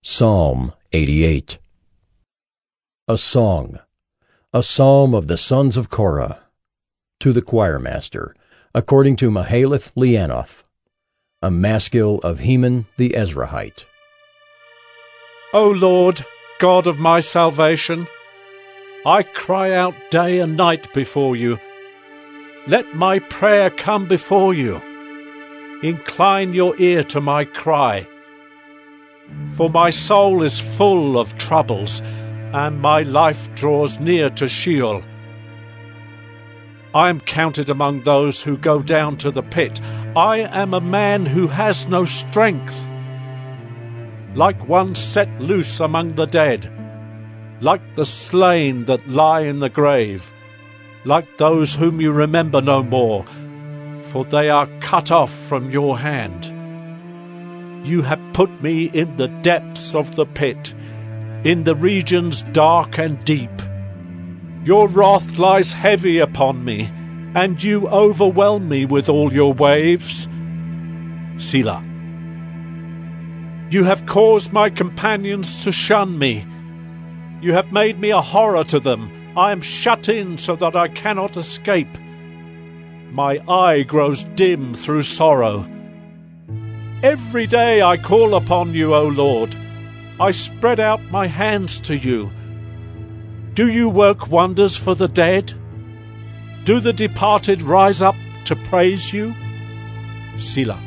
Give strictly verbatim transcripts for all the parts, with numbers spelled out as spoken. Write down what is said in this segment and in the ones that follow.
Psalm eighty-eight. A song, a psalm of the sons of Korah, to the choirmaster, according to Mahalath Leanoth, a maskil of Heman the Ezrahite. O Lord, God of my salvation, I cry out day and night before you. Let my prayer come before you. Incline your ear to my cry. For my soul is full of troubles, and my life draws near to Sheol. I am counted among those who go down to the pit. I am a man who has no strength, like one set loose among the dead, like the slain that lie in the grave, like those whom you remember no more, for they are cut off from your hand. You have put me in the depths of the pit, in the regions dark and deep. Your wrath lies heavy upon me, and you overwhelm me with all your waves. Selah. You have caused my companions to shun me. You have made me a horror to them. I am shut in so that I cannot escape. My eye grows dim through sorrow. Every day I call upon you, O Lord. I spread out my hands to you. Do you work wonders for the dead? Do the departed rise up to praise you? Selah.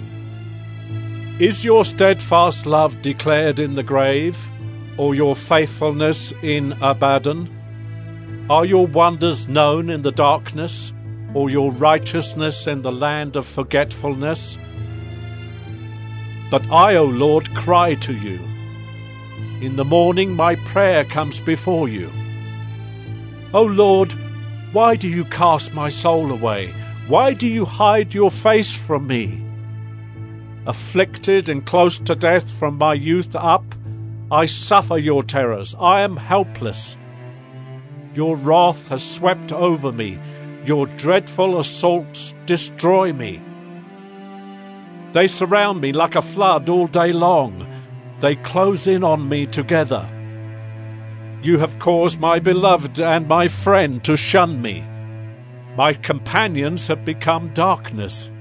Is your steadfast love declared in the grave, or your faithfulness in Abaddon? Are your wonders known in the darkness, or your righteousness in the land of forgetfulness? But I, O Lord, cry to you. In the morning my prayer comes before you. O Lord, why do you cast my soul away? Why do you hide your face from me? Afflicted and close to death from my youth up, I suffer your terrors. I am helpless. Your wrath has swept over me. Your dreadful assaults destroy me. They surround me like a flood all day long. They close in on me together. You have caused my beloved and my friend to shun me. My companions have become darkness.